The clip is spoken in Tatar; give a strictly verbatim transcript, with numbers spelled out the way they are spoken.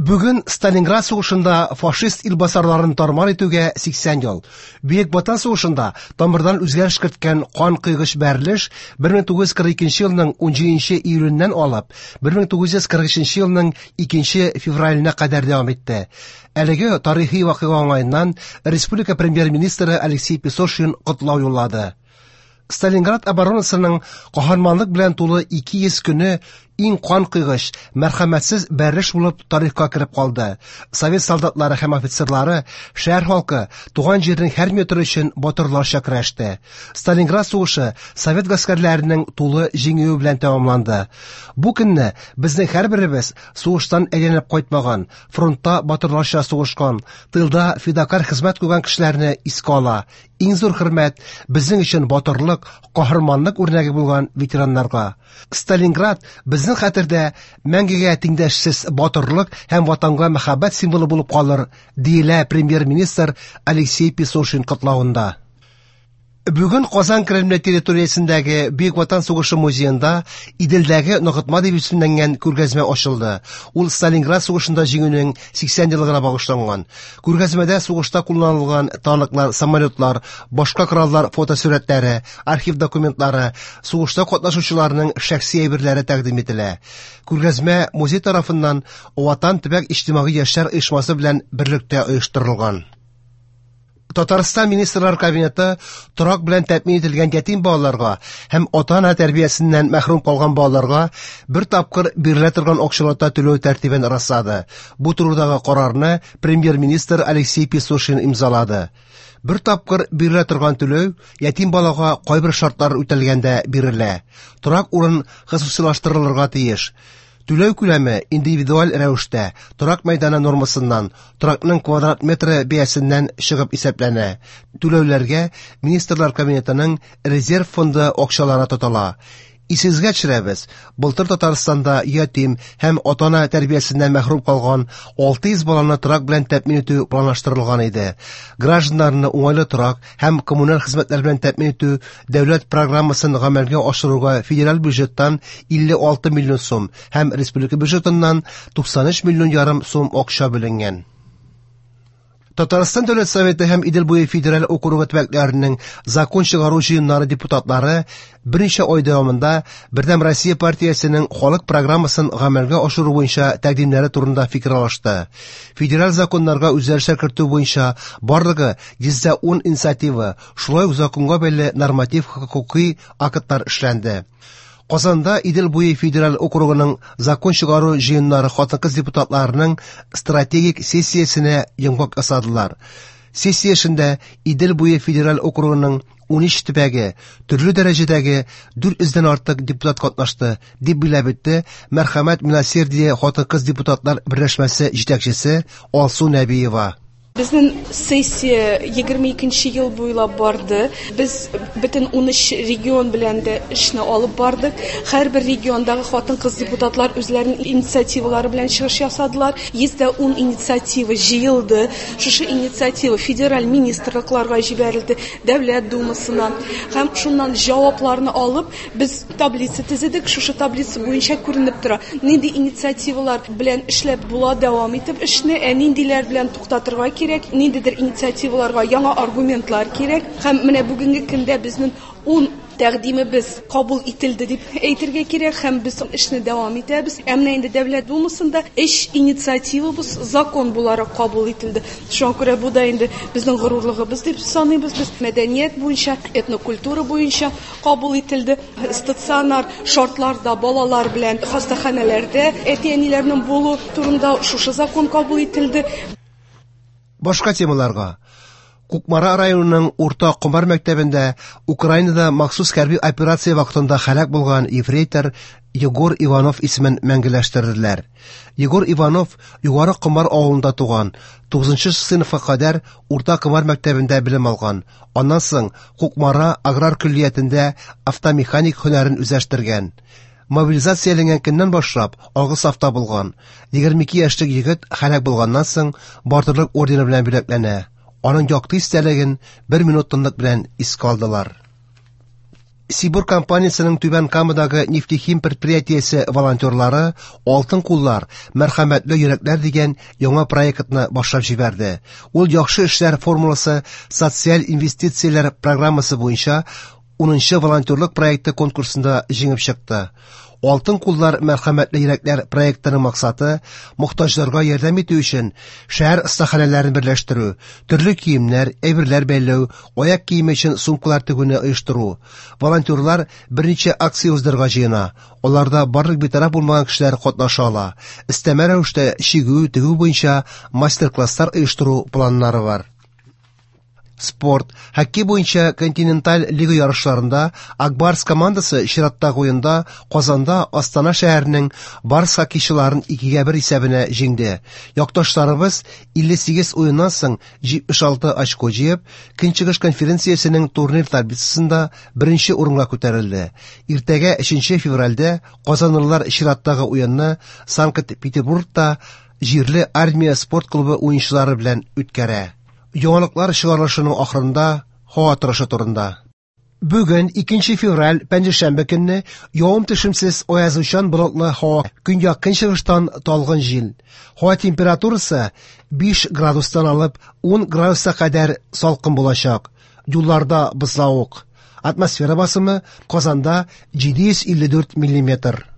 Бүген Сталинград сугышында фашист илбасарларын тармар итүгә сиксән ел. Бөек Ватан сугышында тамырдан үзгәреш керткән кан кыйгыч бәрелеш бер мең тугыз йөз кырык икенче елның ун җиденче июленнән алып бер мең тугыз йөз кырык өченче елның икенче февраленә кадәр дәвам итте. Әлеге тарихи вакыйга уңаеннан республика премьер-министры Алексей Песошин котлау юллады. Сталинград оборонасының каһарманлык белән тулы ике йөз көне иң кан кыйгыч, мәрхәмәтсез бәрелеш булып тарихка кереп калды. Совет солдатлары һәм офицерлары, шәһәр халкы туган җирнең һәр метры өчен батырларча көрәште. Сталинград сугышы совет гаскәрләренең тулы җиңүе белән тәмамланды. Бу көнне безнең һәрберебез сугыштан әйләнеп кайтмаган, фронтта батырларча сугышкан, тылда фидакар хезмәт кылган кешеләрне искә ала. Иң зур хөрмәт безнең өчен батырлык, каһарманлык үрнәге булган ветераннарга. Сталинград безнең хәтердә мәңгегә тиңдәшсез батырлык һәм ватанга мәхәббәт символы булып калыр, диелә премьер-министр Алексей Песошин котлавында. Бүген Казан Кремле территориясендәге Бөек Ватан сугышы музеенда Иделдәге ныгытма дип исемләнгән күргәзмә ачылды. Ул Сталинград сугышында җиңүнең сиксән еллыгына багышланган. Күргәзмәдә сугышта кулланылган танклар, самолетлар, башка кораллар фотосурәтләре, архив документлары, сугышта катнашучыларның шәхси әйберләре тәкъдим ителә. Күргәзмә музей тарафыннан Ватан төбәк иҗтимагый яшьләр оешмасы белән берлектә оештырылган. Татарстан министрлар кабинеты торак белән тәэмин ителгән ятим балаларга һәм ата-ана тәрбиясеннән мәхрүм калган балаларга бер тапкыр бирелә торган акчалата түләү тәртибен раслады. Бу турыдагы карарны премьер-министр Алексей Песошин имзалады. Бер тапкыр бирелә торган түләү ятим балага кайбер шартлар үтәлгәндә бирелә. Торак урын хосусилаштырылырга тиеш. Түләү күләме индивидуаль рәвештә торак мәйданы нормасыннан, торакның квадрат метры бәясеннән чыгып исәпләнә. Түләүләргә министрлар кабинетының резерв фонды акчалары тотыла. Исезгә төшерәбез, былтыр Татарстанда ятим һәм ата-ана тәрбиясеннән мәхрүм калган алты йөз баланы торак белән тәэмин итү планлаштырылган иде. Гражданнарны уңайлы торак һәм коммуналь хезмәтләр белән тәэмин итү дәүләт программасын гамәлгә ашыруга федераль бюджеттан илле алты миллион сум һәм республика бюджетыннан туксан өч миллион ярым сум акча бүленгән. Татарстан Дәүләт Советы һәм Идел буе федераль округы төбәкләренең закон чыгару җыеннары депутатлары берничә ай дәвамында Бердәм Россия партиясенең халык программасын гамәлгә ашыру буенча тәкъдимнәре турында фикер алышты. Федераль законнарга үзгәрешләр кертү буенча барлыгы йөз ун инициатива, шулай ук законга бәйле норматив хокукый актлар эшләнде. Казанда Идел буе федераль округының закон чыгару җыеннары хатын-кыз депутатларының стратегик сессиясенә йомгак ясадылар. Сессиясендә Идел буе федераль округының ун өч төбәге, төрле дәрәҗәдәге дүрт йөздән артык депутат катнашты, дип белеп үтте Мәрхәмәт Милосердие хатын-кыз депутатлар берләшмәсе җитәкчесе Алсу Нәбиева. Безнең сессия егерме икенче ел буйлап барды. Без бөтен ун өч регион белән дә эшне алып бардык. Һәрбер региондагы хатын-кыз депутатлар үзләренең инициативалары белән чыгыш ясадылар. йөз ун инициатива җыелды. Шушы инициатива федераль министрлыкларга җибәрелде, дәүләт думасына. Һәм шуннан җавапларны алып, без таблица төзедек. Шушы таблица буенча күренеп тора. Нинди инициативалар белән эшләп була, дәвам итеп эшне, ә ниндиләр белән туктатырга кирәк, ниндидер инициативаларга яңа аргументлар кирәк. Һәм менә бүгенге көндә безнең ун тәкъдимебез кабул ителде дип әйтергә кирәк, һәм без эшне дәвам итәбез. Әмма инде дәүләт думасында эш инициативабыз закон буларак кабул ителде. Шуңа күрә бу да инде безнең горурлыгыбыз дип саныйбыз. Без мәдәният буенча, этнокультура буенча кабул ителде. Стационар шартларда балалар белән хастаханәләрдә әти-әниләрнең булу турында шушы закон кабул ителде. Башка темаларга. Кукмара районының Урта Комар мәктәбендә Украинада махсус хәрби операция вакытында һәлак булган ефрейтор Егор Иванов исемен мәңгеләштерделәр. Егор Иванов Югары Комар авылында туган, тугызынчы сыйныфка кадәр Урта Комар мәктәбендә белем алган. Аннан соң Кукмара аграр көллиятендә автомеханик һөнәрен үзләштергән. Мобилизацияләнгән көннән башлап алгы сафта булган. егерме ике яшьлек егет һәлак булганнан соң батырлык ордены белән бүләкләнә. Аның якты истәлеген бер минут тынлык белән искә алдылар. Сибур компаниясының Түбән Камадагы нефтехим предприятиесе волонтерлары «Алтын куллар, мәрхәмәтле йөрәкләр» дигән яңа проектны башлап җибәрде. Ул яхшы эшләр формуласы социаль инвестицияләр программасы буенча унынчы волонтерлык проекты конкурсында җиңеп чыкты. «Алтын куллар, мәрхәмәтле йөрәкләр» проектының максаты мохтаҗларга ярдәм итү өчен шәһәр остаханәләрен берләштерү, төрле киемнәр, әйберләр бәйләү, аяк киеме өчен сумкалар тегүне оештыру. Волонтерлар берничә акция уздырырга җыена. Аларда барлык битараф булмаган кешеләр катнаша ала. Өстәмә рәвештә чигү, тегү буенча мастер-класслар оештыру планнары бар. Спорт. Хоккей буенча континенталь лига ярышларында Акбарс командасы чираттагы уенда Казанда Астана шәһәренең Барс хоккейчыларын икегә бер исәбенә җиңде. Якташларыбыз илле сигез уеннан соң җитмеш алты очко җыеп, Көнчыгыш конференциясенең турнир таблицасында беренче урынга күтәрелде. Иртәгә өченче февральдә казанлылар чираттагы уенны Санкт-Петербургта җирле армия спорт клубы уенчылары белән үткәрә. Яңалыклар чыгарылышының ахырында һава торышы турында. Бүген икенче февраль пәнҗешәмбе көнне явым-төшемсез аязучан болытлы һава, көньяк көнчыгыштан талгын җил. Һава температурасы биш градустан алып ун градуска кадәр салкын булачак. Юлларда бозлавык. Атмосфера басымы Казанда җиде йөз илле дүрт миллиметр.